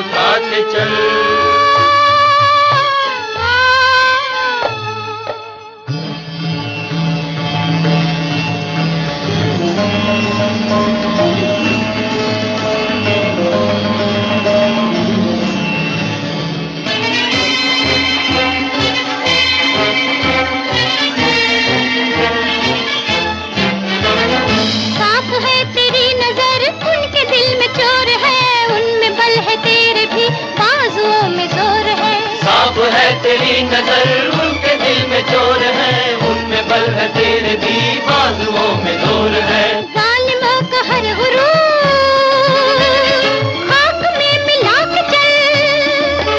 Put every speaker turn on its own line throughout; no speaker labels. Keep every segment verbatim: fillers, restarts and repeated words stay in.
उठा के चल।
तेरी नजर उनके दिल में चोर है, उनमें बल है तेरे भी बाजुओं में जोर है।
जालिमों का हर गुरूर खाक में मिला के चल।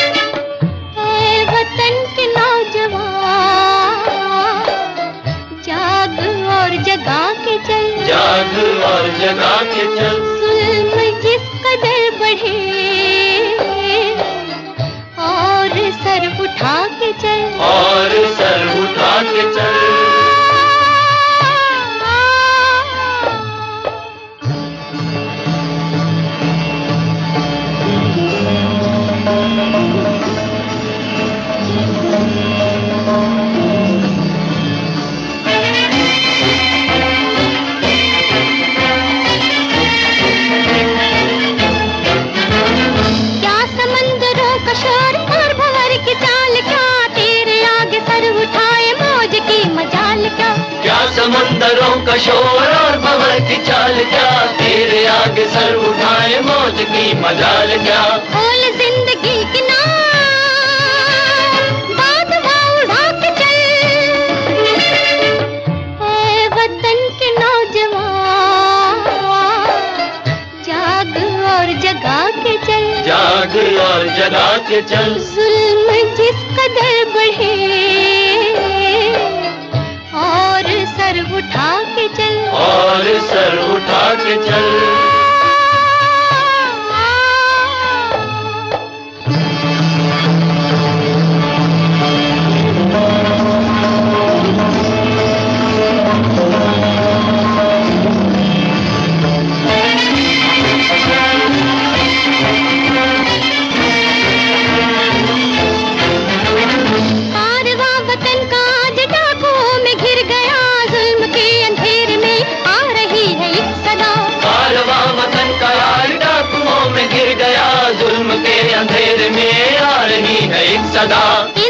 ऐ वतन के नौजवान जाग और जगा के चल,
जाग और जगा के चल।
जुल्म जिस कदर बढ़े सर उठा के चल,
और सर उठा के चल।
क्या समंदरों का शोर और भंवर की चाल, क्या तेरे आगे सर उठाए मौज की मजाल। क्या
क्या समंदरों का शोर और भंवर की चाल, क्या तेरे आगे सर उठाए मौज की मजाल। क्या
खोल जिंदगी की नाव बात उड़ा के चल। ऐ वतन के नौजवान जाग और जगा के चल,
जाग और जगा के चल।
जुल्म जिस कदर बढ़े और सर उठा के चल,
और सर उठा के चल।
जुल्म के अंधेरे में आ रही है एक सदा।